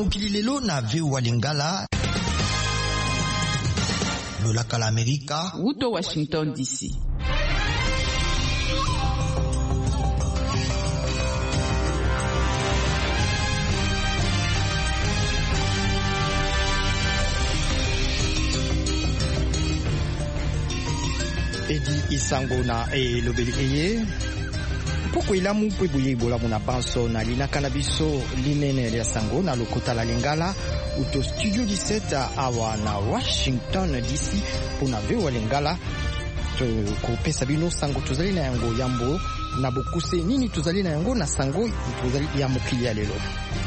mokili lelo na VOA Lingala. Lolaka la Amerika. Uto Washington DC. Edi isango na lobeli eye poko ilamu mpe boye bolamu na banso na linaka na biso linene ya sango na lokota la Lingala uto studio 17 awa na Washington DC pona VOA Lingala to kopesa bino sango tozali na yango yambo na bokuse nini tozali na yango na sango tozali ya mokili ya lelo.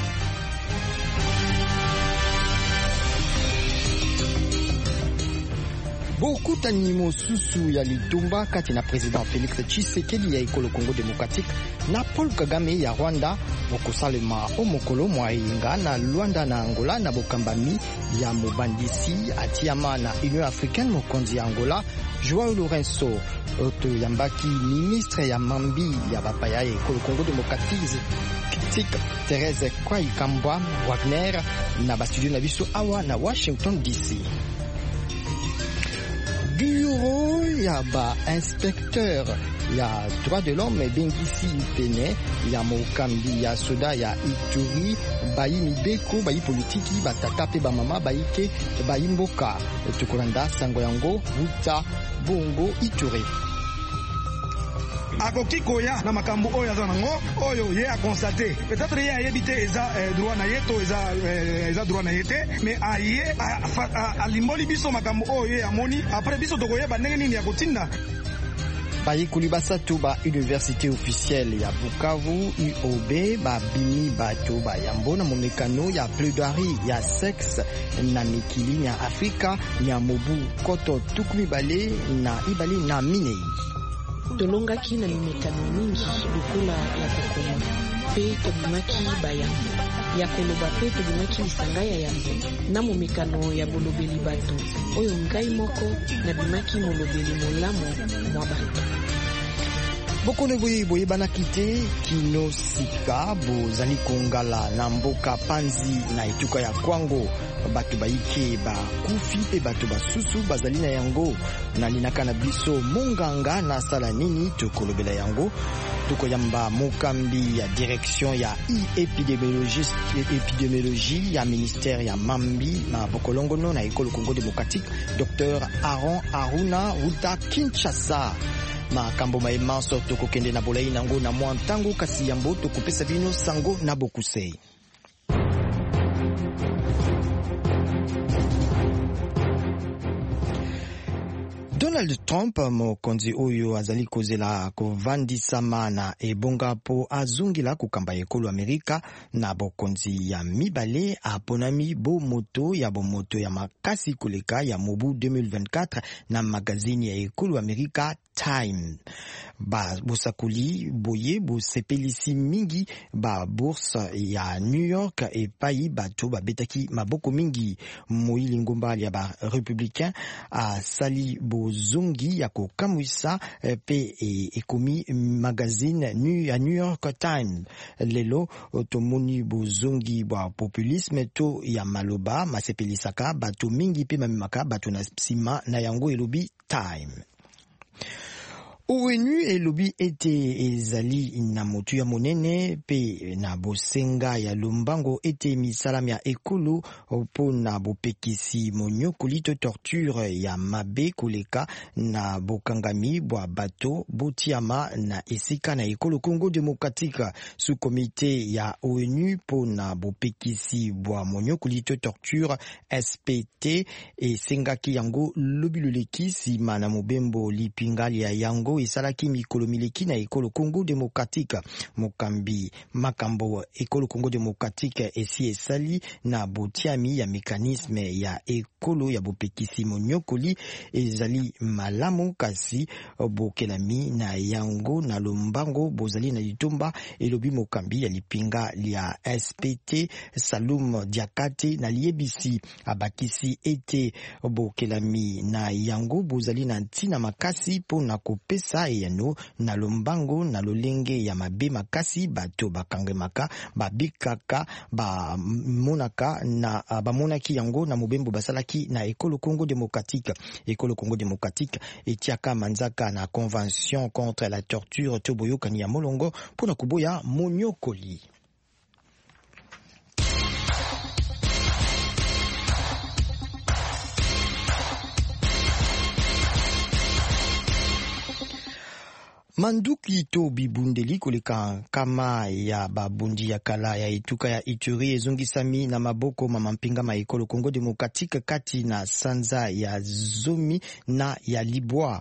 Bokutani mosusu ya litumba kati na president Felix Tshisekedi ya ekolo Congo Democratique na Paul Kagame ya Rwanda bokosalema omokolo mwainga na Luanda na Angola na bokambami ya mobandisi atiama na Union Africaine mokonzi ya Angola Joao Lourenço oto yambaki ministre ya mambi ya bapaya ya ekolo Congo Democratique Thérèse Kwai Kambwa Wagner na bastudio na biso awa na Washington DC. Bureau ya ba inspecteur ya droit de l'homme bengisi pene ya mokambi ya soda ya Ituri bayi mibeko bayi politiki batata pe bamama bayike bayi mboka tukolanda sango yango buta bongo Ituri. Akoki koya na makambo oyo aza nango oyo ye a constaté peut-être ye ayebi te eza droit na ye to eza droit na ye te mais aye alimboli biso makambo oyo ye amoni après biso tokoyeba ndenge nini ya kotinda. Bayikuli basatu ba université officielle ya Bukavu UOB ba bimi bato ba yambo na momekano ya plaidoirie ya sexe na mikili ya Afrika ya mobu koto tukumi bale na ibali na minei. Tolongaki na mimekano mingi lukula ya kokoma pe tobimaki bayambo ya koloba pe tobimaki lisanga ya yambo na momekano ya bolobeli bato oyo ngai moko na bimaki molobeli molamu mwa bato. Bokone boye banakite kino sika bozali kongala na mboka panzi na etuka ya Kwango bato baike ba kufi pe bato basusu bazali na yango na linaka na biso monganga na sala nini tokolobela yango tukoyamba mokambi ya direction ya épidémiologie ya ministère ya mambi na bokolongono na ekolo Congo Démocratique Dr Aaron Aruna Ruta Kinshasa. Makambo maemanso tokokende na bolai nango na mwa ntango kasi yambo tokopesa bino sango na bokusei. Donald Trump mokonzi oyo azali kozela kovandisama na ebonga po azungila kukamba ekolo Amerika na bokonzi ya mibale aponami bomoto ya makasi koleka ya mobu 2024 na magazini ya ekolo Amerika Time. Ba bosakuli boye bosepelisi mingi ba bourse ya New York epai bato babetaki maboko mingi. Moili ngomba ya ba républicain a sali bozongi ya kokamwisa pe ekomi magazine ya New York Times. Lelo tomoni bozongi bwa populisme to ya maloba masepelisaka bato mingi pe mamimaka bato na sima na yango elobi Time. ONU elobi ete ezali na motu ya monene pe na bosenga ya lombango ete misalami ya ekolo po na bopekisi monyokoli to torture ya mabe koleka na bokangami bwa bato botiama na esika na ekolo Congo Démocratique. Sous comité ya ONU po na bopekisi bwa monyokoli to torture SPT esengaki yango lobiloleki sima na mobembo lipingali ya yango esalaki mikolo mileki na ekolo Congo Démocratique. Mokambi makambo ekolo Congo Démocratique esi esali na botiami ya mekanisme ya ekolo ya bopekisi monyokoli ezali malamu kasi bokelami na yango na lombango bozali na litomba elobi mokambi ya lipinga lia SPT Salum Diakate na liebisi abakisi ete bokelami na yango bozali na ntina makasi po na kopesa kopesa eyano na lombango na lolenge ya mabe makasi bato bakangemaka babikaka bamonaki yango na mobembo basalaki na ekolo Congo démocratique. Ekolo Congo démocratique etiaka manzaka na convention contre la torture to boyokani ya molongo pona kuboya monyokoli. Manduki to bibundeli koleka kama ya babundi ya kala ya ituka ya Ituri ezongisami na maboko mamampinga ma ekolo Congo démocratique kati na sanza ya Zomi na ya Libwa.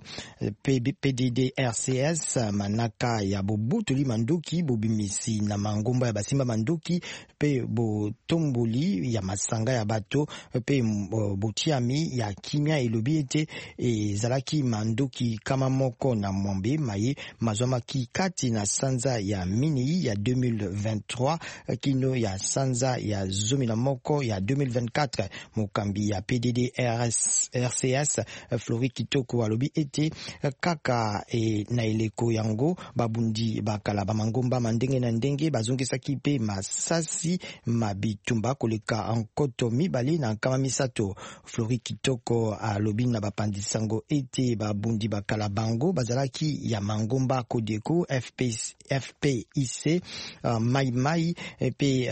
PDDRCS manaka ya bobutoli manduki bobimisi na mangomba ya basimba manduki pe botomboli ya masanga ya bato pe botiami ya kimia elobi ete ezalaki manduki kama moko na mwambe maye mazwamaki kati na sanza ya Mini ya 2023 kino ya sanza ya Zomi na moko ya 2024. Mokambi ya PDDRCS Flori Kitoko alobi ete kaka na eleko yango babundi bakala bamangomba mandenge na ndenge bazongisaki pe masasi mabitumba koleka ankoto mibale na nkama misato. Flori Kitoko alobi na bapandisango ete babundi bakala bango bazalaki ya mangomba Kodeko FPIC Mai pe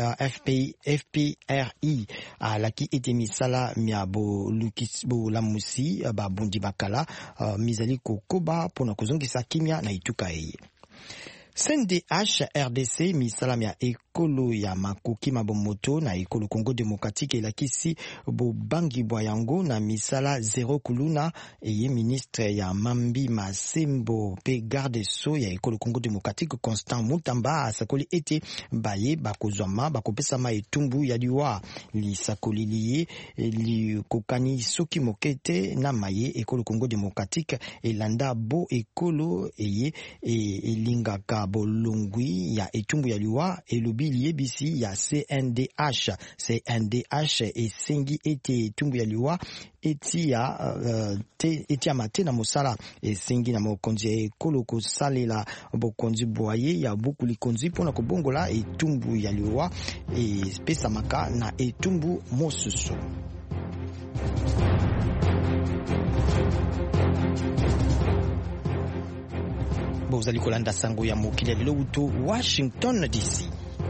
FPRI alaki ete misala miabo lukisbo lamusi babundi bakala mizali kokoba pona kozongisa kimia na ituka eye. CNDH RDC misalam ya ekolo ya makoki mabomoto na ekolo Congo démocratique elakisi bobangi bwa yango na misala zero kuluna eye ministre ya Mambi Masembo pe garde so ya ekolo Congo démocratique Constant Mutamba asakoli ete baye bakozwama bakopesama etumbu ya liwa lisakoli liye likokani soki mokete na maye ekolo Congo démocratique elanda bo ekolo eye elingaka bolongwi ya etumbu ya liwa elobi liebisi ya CNDH esengi ete etumbu ya liwa etia mate na mosala esengi na mokonzi ya ekolo kosalela bokonzi boye ya buku likonzi pona kobongola etumbu ya liwa epesamaka na etumbu mosusu. Bozali kolanda sango ya mokili ya lelo uto Washington DC.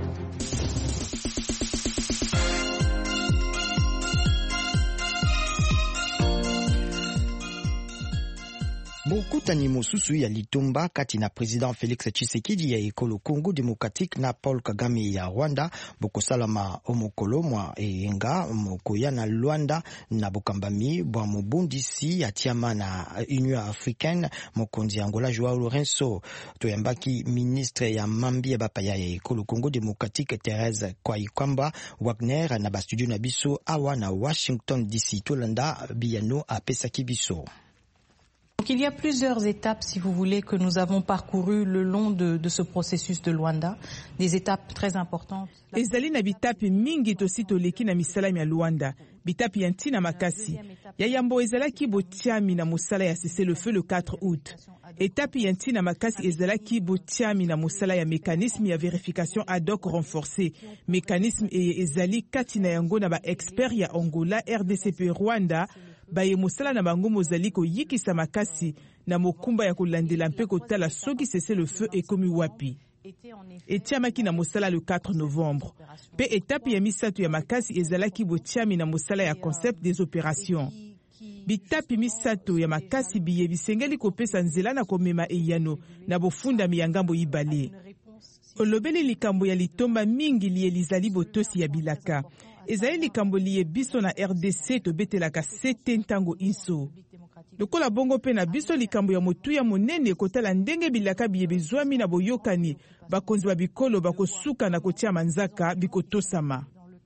Bokutani mosusu ya litumba kati na president Félix Tshisekedi ya ekolo Congo démocratique na Paul Kagame ya Rwanda bokosalama omokolo mwa enga mokoya na Luanda na bokambami bwa mobundisi ya tiama na Union Africaine mokonzi Angola Joao Lourenço toyambaki ministre ya Mambi ya bapaya ya ekolo Congo démocratique Thérèse Kwaikwamba Wagner na bastudio na biso awa na Washington DC tolanda biyano apesaki biso. Donc il y a plusieurs étapes, si vous voulez, que nous avons parcourues le long de ce processus de Luanda, des étapes très importantes. Ezali na bitapi mingi tosito leki na misalami ya Luanda, bitapi ya ntina makasi. Ya yambo ezalaki botiami na mosala ya cessez le feu le 4 août. Etapi ya ntina makasi ezalaki botiami na mosala ya mécanisme ya vérification ad hoc renforcé. Mécanisme ezali kati na yango na ba expert ya Angola, RDC pe Rwanda, baye mosala na bango mozali koyikisa makasi na mokumba ya kolandela mpe kotala soki cessez le feu ekomi wapi. Etiamaki na mosala le 4 novembre. Pe etape ya misato ya makasi ezalaki botiami na mosala ya concept des opérations. Bitapi misato ya makasi biye bisengeli kopesa nzela na komema eyano na bofunda miyangambo ibale. Olobeli likambo ya litomba mingi liye lizali botosi ya bilaka. Ezali likambo liye biso na RDC tobetelaka sete ntango inso. Lokola bongo pe na biso likambo ya motuya monene kotala ndenge bilaka biye bezwami na boyokani bakonzi ba bikolo bakosuka na kotia manzaka bikotosama.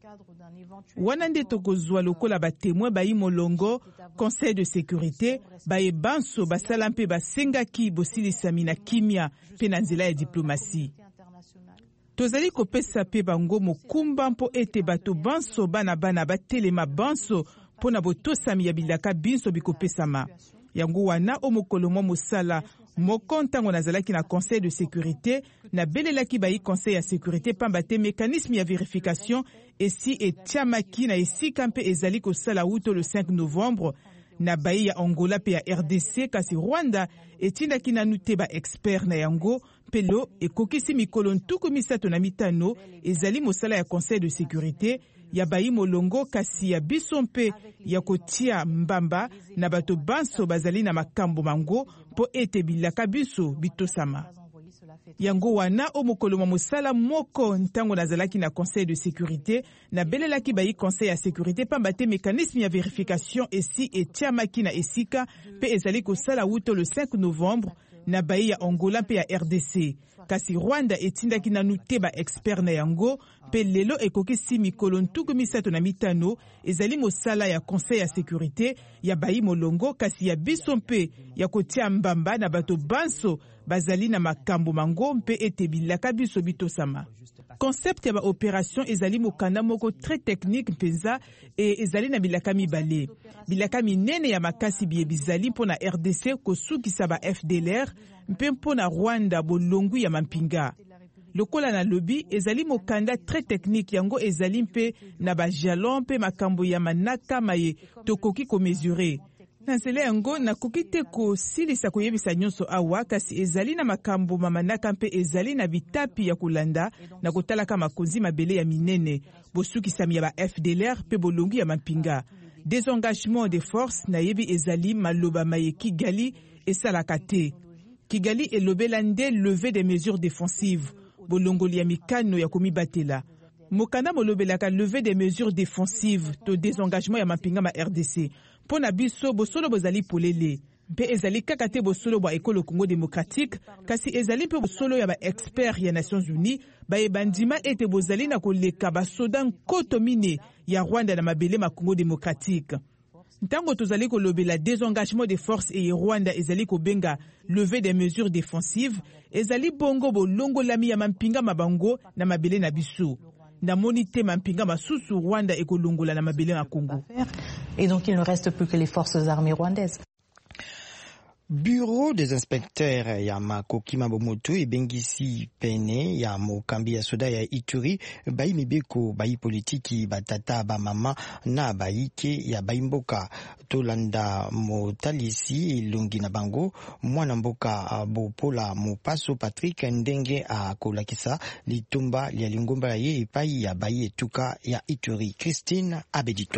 Wana nde tokozwa lokola batémoin bayi molongo Conseil de sécurité baye banso basala mpe basengaki bosilisami na kimia pe na nzela ya diplomatie. Tozali kopesa pe bango mokumba mpo ete bato banso bana batelema banso pona botosami ya bilaka binso bikopesama. Yango wana omokolo mwa mosala moko ntango nazalaki na conseil de sécurité nabelelaki bayi conseil ya sécurité pamba te mécanisme ya vérification esi etiamaki na esika mpe ezali kosala uto le 5 novembre na bayi ya Angola pe ya RDC kasi Rwanda etindaki nanu te ba expert na yango mpe lo ekokisi mikolo ntuku misato na mitano ezali mosala ya conseil de sécurité ya bayi molongo kasi ya biso mpe ya kotia mbamba na bato banso bazali na makambo mango po ete bilaka biso bitosama. Yango wana o mokolo ma mosala moko ntango nazalaki na conseil de sécurité na belelaki bayi conseil ya sécurité pamba te mécanisme ya vérification esi etiamaki na esika pe ezali kosala uto le 5 novembre na bayi ya Angola pe ya RDC. Kasi Rwanda etindaki nanu te ba expert na yango pe lelo ekokisi mikolo ntuku misato na mitano ezali mosala ya conseil ya sécurité ya bayi molongo kasi ya biso mpe ya kotia mbamba na bato banso bazali na makambo mango mpe ete bilaka biso bitosama. Concept ya ba opération ezali mokanda moko très technique mpenza e ezali na bilaka mibale. Bilaka minene ya makasi biye bizali mpo na RDC kosukisa ba FDLR mpe mpo na Rwanda bolongu ya mampinga. Lokola na lobi ezali mokanda très technique yango ezali mpe na ba jalon mpe makambo ya manaka maye tokoki ko mesurer. Nansele yango nakoki te kosilisa koyebisa nyonso awa kasi ezali na makambo mamanaka mpe ezali na bitapi ya kolanda na kotalaka makonzi mabele ya minene bosukisami ya ba FDLR mpe bolongi ya mampinga. Désengagement des forces na yebi ezali maloba maye Kigali esalaka te. Kigali elobela nde lever des mesures défensives bolongoli ya mikano ya komibatela. Mokanda molobelaka lever des mesures défensives to désengagement ya mampinga ma RDC. Pona biso bosolo bozali polele. Mpe ezali kaka te bosolo bwa ekolo Congo démocratique kasi ezali mpe bosolo ya ba expert ya Nations Unies ba ebandima ete bozali na koleka basoda nkoto mine ya Rwanda na mabele ma Congo démocratique. Ntango tozali kolobela désengagement des forces et Rwanda ezali kobenga lever des mesures défensives ezali bongo bolongo lami ya mampinga mabango na mabele na biso. Namoni te mampinga masusu Rwanda ekolongola na mabele na Congo. Et donc il ne reste plus que les forces armées rwandaises. Bureau des inspecteurs ya Makoki Mabomoto ebengisi pene ya mokambi ya soda ya Ituri bayi mibeko bayi politiki batata ba mama na bayike ya bayimboka tolanda motalisi ilungi na bango mwana mboka Bopola Mopaso Patrick ndenge akolakisa litumba lya lingomba ye epai ya bayi etuka ya Ituri. Christine Abedito.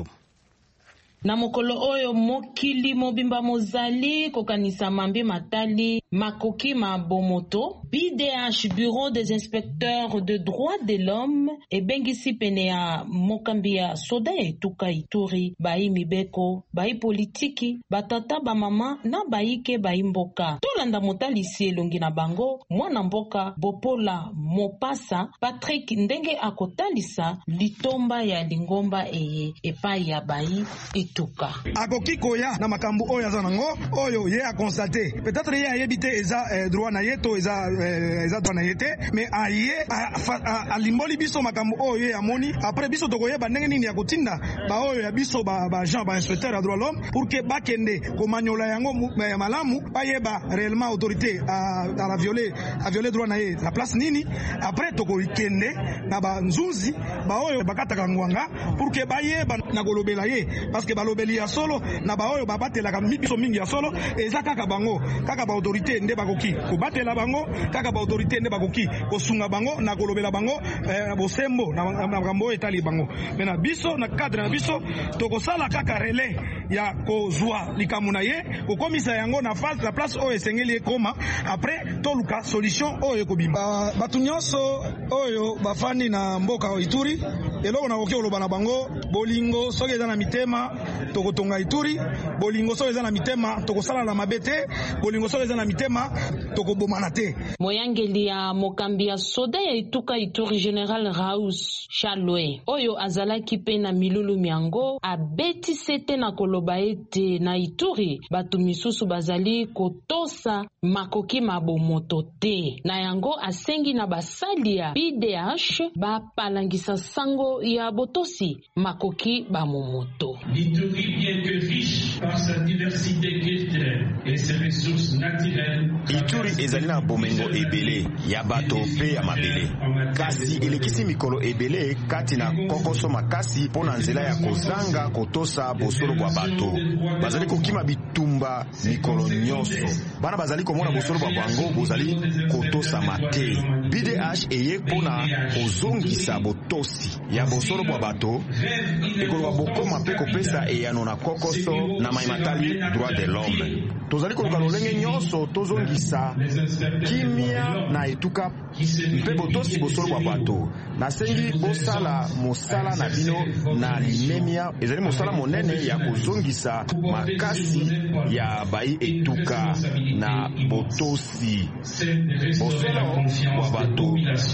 Na mokolo oyo mokili mobimba mozali kokanisa mambi matali Makoki Mabomoto, BDH Bureau des inspecteurs de droits de l'homme ebengisi pene ya mokambi ya soda ya etuka Ituri bayi mibeko bayi politiki batata ba mama na bayike bayi mboka tolanda motalisi elongi na bango mwana mboka Bopola Mopasa Patrick ndenge akotalisa litomba ya lingomba eye epai ya bayi etuka akoki koya na makambo oyo aza nango oyo ye a constaté peut-être ye ayebi te eza droit na ye to eza droit na ye te mais aye alimboli biso makambo oyo ye amoni après biso tokoyeba ndenge nini ya kotinda ba oyo ya biso ba agent ba inspecteur ya droit l'homme pour que bakende komanyola yango ya malamu bayeba réellement autorité à violer droit na ye la place nini après tokoikende na ba nzuzi ba oyo bakataka ngwanga pour que bayeba na kolobela ye parce que balobeli ya solo na ba oyo babatelaka biso mingi ya solo eza kaka bango kaka ba autorité nde bakoki kobatela bango kaka ba autorité nde bakoki kosunga bango na kolobela bango bosembo na makambo etali bango mais na biso na cadre na biso tokosala kaka relais ya kozwa likambo na ye kokomisa yango na phase la place oyo esengeli ekoma après toluka solution oyo ekobimba batu nyonso oyo bafandi na mboka Ituri eloko nakoki koloba na bango bolingo soki eza na mitema tokotonga Ituri bolingo soki eza na mitema tokosala na mabete bolingo soki eza na mitema tokobomana te. Moyangeli ya mokambi ya soda ya etuka Ituri General Raus Chalwe oyo azalaki pe na milulu miango abeti sete na koloba ete na Ituri batu misusu bazali kotosa Makoki Mabomoto te na yango asengi na basali ya BDH bapalangisa sango moko ya botosi makoki bamomoto. L'Ituri, bien que riche par sa diversité culturelle et ses ressources naturelles, Ituri ezali na bomengo ebele ya bato pe ya mabele, kasi elekisi mikolo ebele kati na kokoso makasi pona nzela ya kozanga kotosa bosolo bwa bato. Bazali kokima bitumba mikolo nyonso, bana bazali komona bosolo bwa bango bozali kotosa mate. BDH eye pona kozongisa botosi ya bosolo bwa bato ekolo bokoma pe kopesa eyano na kokoso na maimatali droit de l'homme. Tozali koluka lolenge nyonso tozongisa kimia na etuka mpe botosi bosolo bwa bato. Nasengi bosala mosala na bino na limemia, ezali mosala monene ya kozongisa makasi ya bai etuka na botosi bosolo bwa bato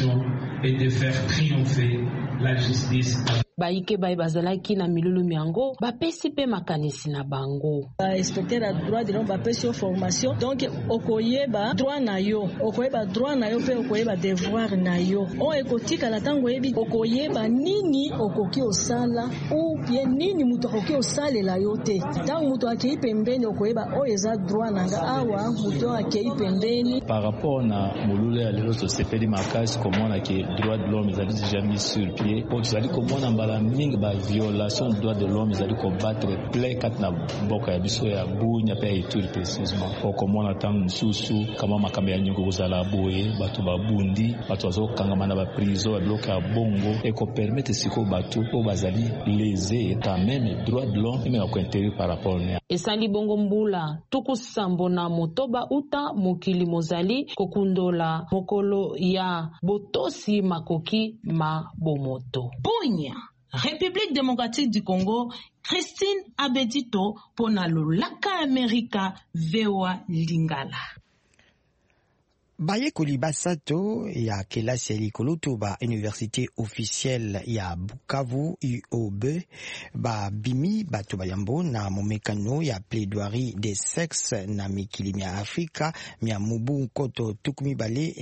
et de faire triompher la justice. Baike bai bazalaki na milulu miango bapesi pe makanisi na bango. Respecter la droit de l'homme bapesi formation, donc okoyeba droit na yo, okoyeba droit na yo pe okoyeba devoir na yo. On ekotika la tango yebi okoyeba nini okoki osala ou bien nini muto okoki osala la yo te. Tango muto akei pembeni okoyeba o eza droit nanga awa muto akei pembeni. Par rapport na mululu ya lelo tosepeli makasi komona ke droit de l'homme ezali déjà mis sur pied. Po tozali komona la mingi ba violation des droits de l'homme ezali combattre plein kat na boka ya biso ya bunya pe Ituri précisément okomona tangu nsusu kama makambo ya nyongo kozala boye bato babundi bato bazokangama na ba prison ya bloka ya bongo eko permettre siko bato o bazali lésé quand même droit de l'homme mais ko intérêt par rapport na esali bongo mbula tukusambo na motoba uta mokili mozali kokundola mokolo ya botosi makoki ma bomoto. Bunya République démocratique du Congo, Christine Abedito pona lolaka Amerika VOA Lingala. Bayekoli basato ya kelasi ya likolo to ba université officielle ya Bukavu UOB ba bimi bato bayambo na momekano ya plaidoirie des sexes na mikili mia Afrika mia mubu nkoto tukumi bale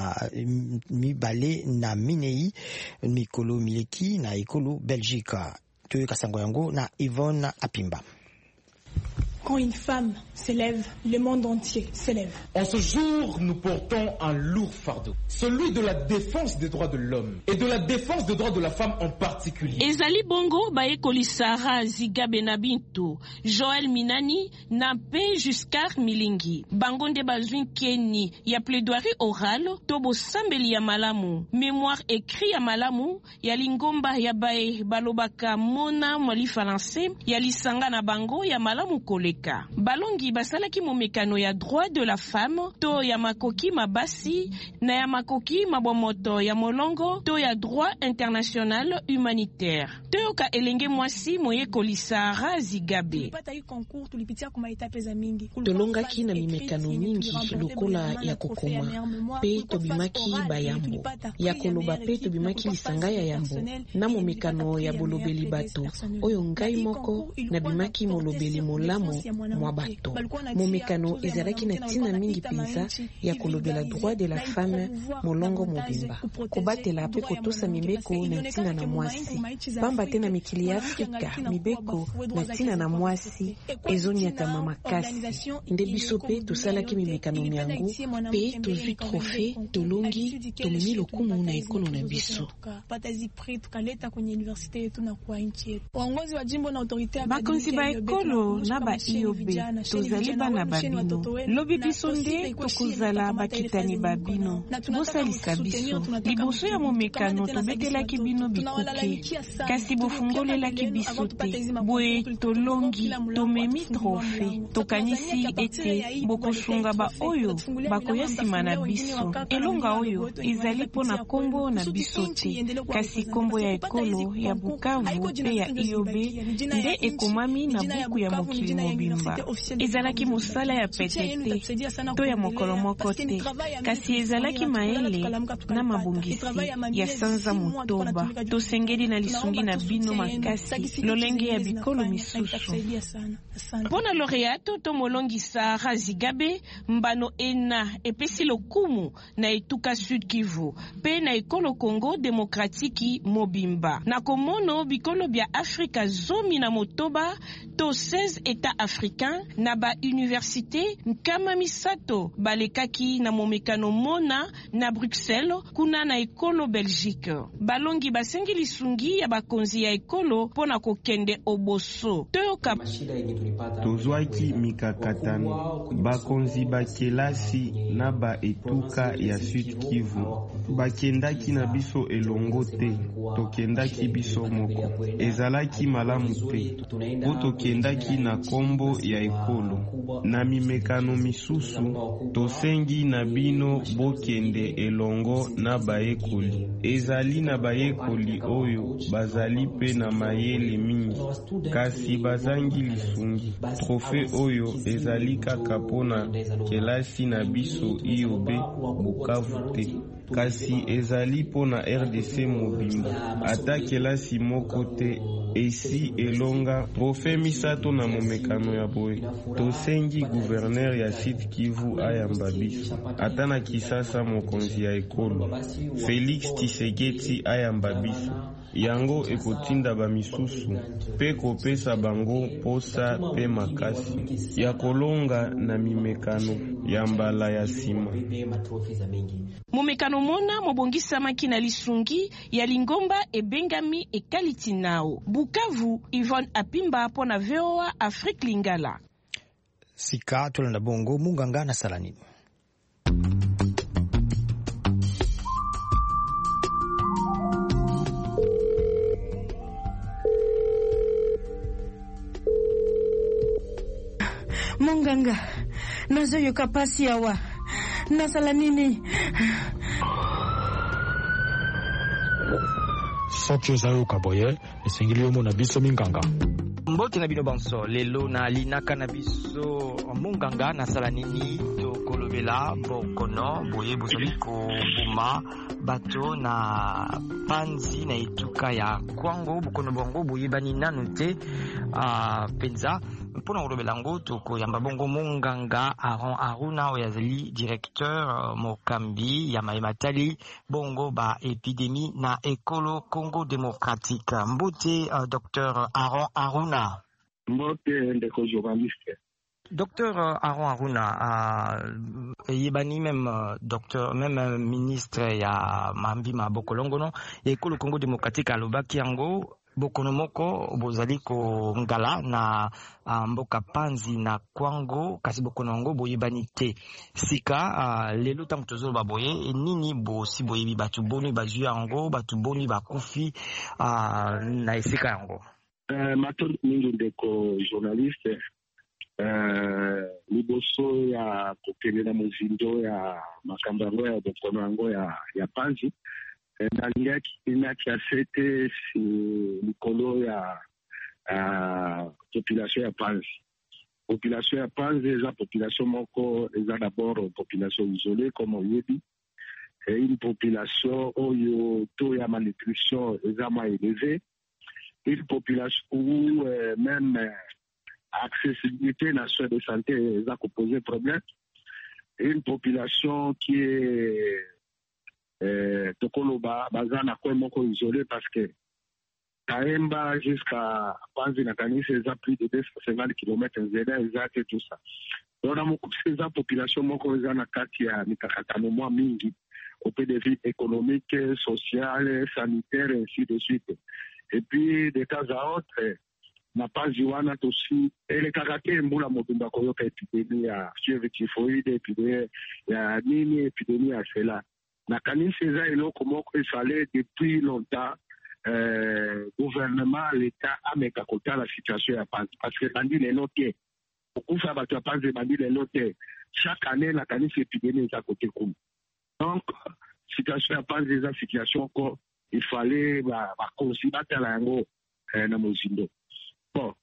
na minei mikolo mileki na ekolo Belgique to kasango yango na Yvonne Apimba. Quand une femme s'élève, le monde entier s'élève. En ce jour, nous portons un lourd fardeau, celui de la défense des droits de l'homme et de la défense des droits de la femme en particulier. Ezali bongo baekoli Sarah Zigabe Nabintu, Joël Minani, Nape Jusqu'ar Milingi. Bangonde bazwin Keni, ya plaidoirie orale, tobo sambeli ya malamu, mémoire écrit ya malamu, ya lingomba ya bae balobaka mona mwali français, ya lisanga na bango ya malamu kole. Balongi basalaki momekano ya droit de la femme to ya makoki mabasi na ya makoki mabomoto ya molongo to ya droit international humanitaire to ka elenge mwasi moyekoli Sarah Zigabe. Tolongaki na mimekano mingi lokola ya kokoma pe tobimaki bayambo ya koloba pe tobimaki lisanga ya yambo na momekano ya bolobeli bato oyo ngai moko na bimaki molobeli molamo mwa bato. Momekano ezalaki na tina mingi penza ya kolobela droit de la femme molongo mobimba kobatela pe kotosa mibeko na tina na mwasi pamba te na mikili ya Afrika mibeko na tina na mwasi ezonyatama makasi nde biso pe tosalaki mimekano miango pe tozwi trofe tolongi tomemi lokumu na ekolo na biso. Bakonzi ba ekolo na ba IOB tozali bana babino lobi biso nde tokozala bakitani babino bosalisa biso liboso ya momekano tobetelaki bino bikuke kasi bofungolelaki biso te boye tolongi tomemi trofe tokanisi ete bokosunga ba oyo bakoya nsima na biso elonga oyo ezali mpona kombo na biso te kasi kombo ya ekolo ya Bukavu pe ya IOB nde ekomami na buku ya mokili mobimba. mobimba ezalaki mosala ya pete te to ya mokolo moko te, kasi ezalaki mayele na mabongisi ya sanza motoba. Tosengeli na lisungi na bino makasi lolenge ya bikolo misusu. Mpona laureato to molongi Sara Zigabe, mbano ena epesi lokumu na etuka Sud Kivu pe na ekolo Congo Demokratiki mobimba. Na komono bikolo bya Afrika zomi na motoba to 16 États africains na ba université nkama misato balekaki na momekano mona na Bruxelles kuna na ekolo Belgique. Balongi basengi lisungi ya bakonzi ya ekolo pona kokende oboso. Toyoka tozwaki mikakatano bakonzi bakelasi na ba etuka ya Sud Kivu bakendaki na biso elongo te, tokendaki biso moko. Ezalaki malamu te po tokendaki na kombo ya ekolo. Na mimekano misusu tosengi na bino bokende elongo na bayekoli. Ezali na bayekoli oyo bazali pe na mayele mingi, kasi bazangi lisungi. Trofe oyo ezali kaka pona kelasi na biso IOB Bukavu te, kasi ezali pona RDC mobimba. Ata kelasi moko te esi elonga trofe misato na momekano ya boye. Tosengi gouverneur ya Sud Kivu ayamba biso. Ata na Kisasa mokonzi ya ekolo Félix Tshisekedi ayamba biso. Yango ekotinda bamisusu pe kopesa bango posa pe makasi ya kolonga na mimekano ya mbala ya sima. Momekano mona mobongisamaki na lisungi ya Lingomba ebengami ekaliti nao. Bukavu, Yvonne Apimba pona VOA Afrique Lingala. Sika tolanda bongo munganga na salani. Munganga, nazoyoka pasi awa. Nasala nini? Soki ozayoka boye, esengeli yo mona biso minganga. Mbote na bino banso, lelo na linaka na biso munganga nasala nini to kolobela bokono boye bozali kobuma bato na panzi na etuka ya Kwango bokono bongo boye bani nanu te penza. Mpona kolobela ngo tokoyamba bongo munganga Aaron Aruna oyo azali directeur mokambi ya mayematali bongo ba epidemie na ekolo Congo Démocratique. Mbote Dr Aaron Aruna. Mbote ndeko journaliste. Dr Aaron Aruna, yebani même docteur, même ministre ya mambi mabokolongono ya ekolo Congo Démocratique alobaki yango bokono moko bozali ko ngala na mboka panzi na Kwango kasi bokono ngo boyebani te sika lelo tango tozoloba boye nini bosi boyebi batu boni bazwi yango batu boni bakufi na esika yango. Mato mingi ndeko journaliste liboso ya kokende na mozindo ya makambo yango ya bokono yango ya panzi nalingaki asete si likolo ya population ya Panzi. Population ya Panzi eza population moko eza d'abord population isolée comme oyebi, une population oyo taux ya malnutrition eza moins élevé, une population où même accessibilité na soins de santé eza posé problème, une population qui est tokoloba baza na kwe moko isolé parce que Kaemba jusqu'à Panzi na kanisa eza plus de 250 km zeda eza te tout ça. Donc na mokupisa population moko eza na kati ya mikakatano mwa mingi au peu de vie économique, sociale, sanitaire ainsi de suite. Et puis de temps à autre na Panzi wana tosi elekaka te mbula mobimba koyoka epidemie ya fièvre typhoïde, epidemie ya nini, epidemie ya sela. Na kanisa eza eloko moko efale depuis longtemps gouvernement l'État ameka kota la situation ya Panzi parce que bandi lelo te okufa bato ya Panzi bandi lelo te chaque année la kanisa épidémie eza kote kumu. Donc situation ya Panzi eza situation ko il fallait ba konsi batala yango na mozindo. Bon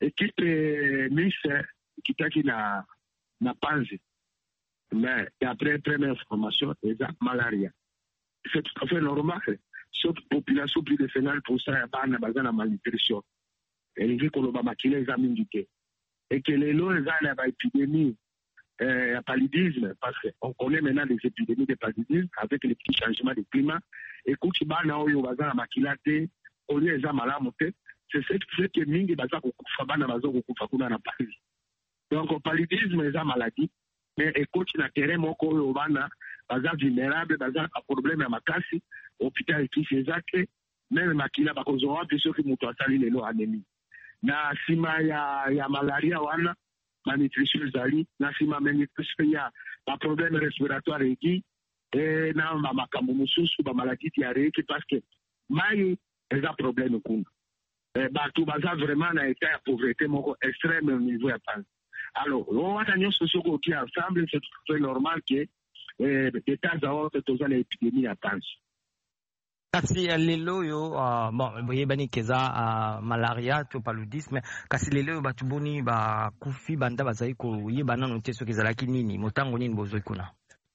équipe Miss kitaki na Panzi. Mais d'après première information, il y a malaria. C'est tout à fait normal. Sauf population plus de 50% à la malnutrition. Et il dit qu'on va maquiller les amis. Et que les lots, ils ont une épidémie à paludisme, parce qu'on connaît maintenant des épidémies de paludisme avec les petits changements de climat. Et quand tu vas dans le bazar à maquiller, au lieu de malamoté, c'est ce qui fait que mingi bazar kufa na bazar kufa kuna na Paris. Donc au paludisme, ils ont maladie. Mais écoute, na terrain moko au bana bazar vulnérable, bazar a problème à makasi, hôpital et tout ces actes, même makila bakozoa puis ceux qui mutu asali lelo anémie. Na sima ya malaria wana malnutrition zali, na sima malnutrition ya ba problème respiratoire aigu et na makambo mususu ba maladie diarrhéique parce que mai eza problème kuna. Bato baza vraiment na état ya pauvreté moko extrême au niveau ya pan. Alors, on a des sociaux qui ensemble, c'est tout à fait normal que de temps à autre, tous les épidémies apparaissent. Kasi lelo yo bon boyebani keza malaria to paludisme kasi lelo batu boni ba kufi banda bazai ko yebana no teso kezalaki nini motango nini bozo ikuna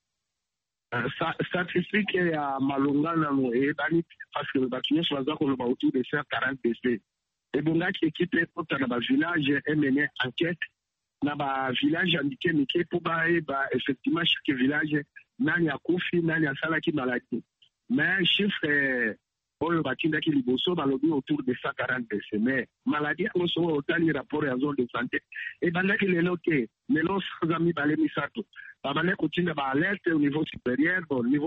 statistique ya malungana no ebani parce que batu nyonso baza ko loba autour de 140 décès et bongaki équipe kota na ba village mené enquête na ba village indiqué mike pour ba effectivement chaque village nani akufi nani asalaki maladie. Mais chiffre oyo batindaki liboso balobi autour de 140 décès. Mais maladie oso otali rapport ya zone de santé et bandaki lelo te lelo sans ami balemi sato babane kotinda ba alerte au niveau supérieur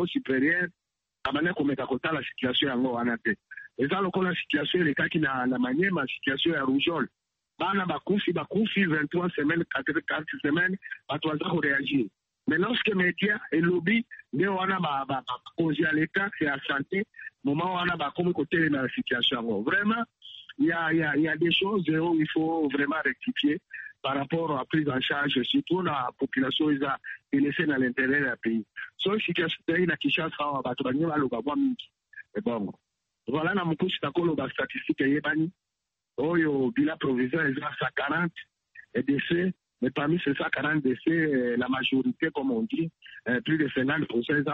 babane komeka kota la situation yango wana te eza lokola situation elekaki na Maniema situation ya rougeole bana bakufi 23 semaines 4 semaines bato baza koreagir. Mais lorsque médias et lobby, nous avons posé à l'État et à la santé, moment où on a comme côté dans la situation. Vraiment, il y a des choses où il faut vraiment rectifier par rapport à la prise en charge, surtout la population qui est laissée dans l'intérieur du pays. So, si tu as une Kinshasa, on va te donner le mingi. Bon, voilà, dans mon coup, c'est la statistique qui est bannie. Le bilan provisoire est à 140 décès. Mais parmi ces 140 décès, la majorité, comme on dit, plus de 50%,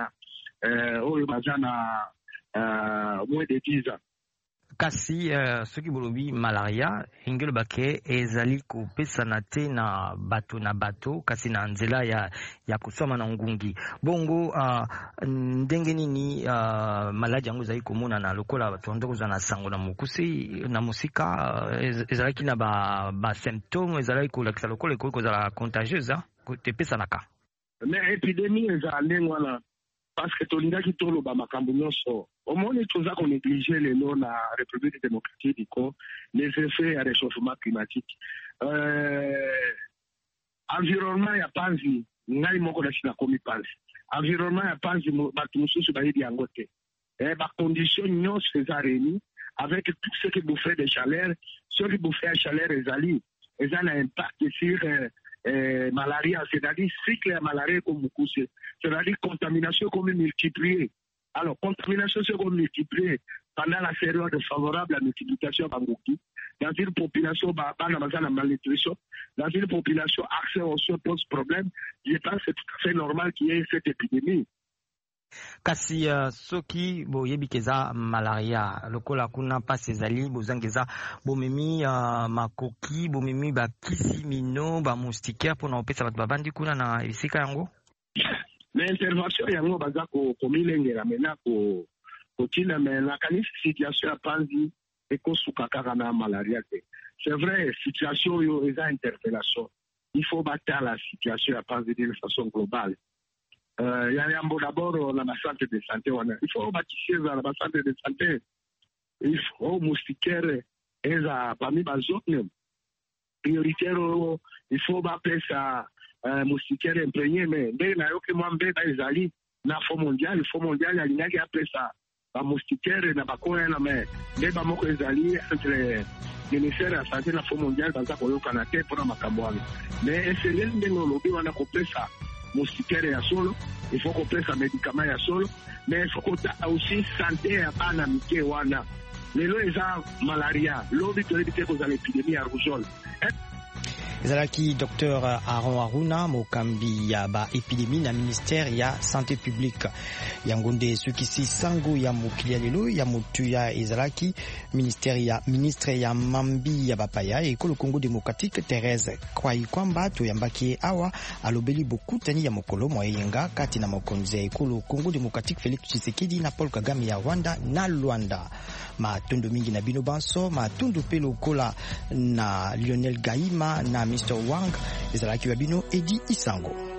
moins de 10 ans. Kasi soki bolobi malaria ingelo bake ezali kopesana te na bato kasi na nzela ya kusoma na ngungi bongo ndenge nini maladi yango ezali komona na lokola bato ndoko za na sango na mokusi na musika ezalaki na ba symptômes ezalaki kolakisa lokola ekozala contagieuse tepesanaka. Mais épidémie ezali ngwana parce que tolingaki toloba makambo nyonso omoni toza ko négliger lelo na République démocratique du Congo les effets ya réchauffement climatique environnement ya Panzi ngai moko na sina komi Panzi environnement ya Panzi bato mosusu bayebi yango te ba condition nyonso eza réuni avec tout ce qui bouffait de chaleur ce qui bouffait à chaleur ezali eza na impact sur malaria, c'est-à-dire cycle à malaria comme Mukuse, c'est-à-dire contamination comme multipliée. Alors, contamination c'est comme multipliée pendant la période favorable à la multiplication Bangouki, dans une population la malnutrition, dans une population accès aux soins pose problème, je pense que c'est tout à fait normal qu'il y ait cette épidémie. Kasi soki boyebi keza malaria lokola kuna pasi ezali bozangeza bomemi makoki bomemi bakisi mino ba moustiquaire pona opesa bato babandi kuna na esika yango. L'intervention yango baza komilengela mena kotina mena kanisi situation ya Panzi ekosuka kaka na malaria te. C'est vrai situation yo eza interpellation. Il faut battre la situation ya Panzi d'une façon globale. Il y a d'abord dans la centre de santé. Il faut bâtir dans la centre de santé. Il faut moustiquaire et parmi les zones prioritaires. Il faut appeler ça moustiquaire imprégné. Mais dès que moi je na Fonds mondial, le Fonds mondial il y a qui appelle ça moustiquaire na bakoya na mais dès ba moko ezali entre le ministère de la santé na Fonds mondial dans ko yokana te pour makambo wana. Mais c'est l'un des lobby wana ko pesa moustiquaire ya solo, il faut qu'on prenne un médicament ya solo, mais il faut qu'on ait aussi santé ya bana mike wana. lelo eza malaria lobi toyebi te kozala épidémie ya rougeole. ezalaki Dr Aaron Aruna mokambi ya ba épidémie na ministère ya santé publique yango nde sukisi sango ya mokili ya lelo ya motu ya ezalaki ministre ya mambi ya bapaya ekolo Congo démocratique Thérèse Kwai kwamba toyambaki awa alobeli bokutani ya mokolo moyenga kati na mokonzi ya ekolo Congo démocratique Félix Tshisekedi na Paul Kagame ya Rwanda na Luanda. Matundu mingi na bino banso matundu pe lokola na Lionel Gaima na Mr. Wang ezalaki wa bino Edi Isango.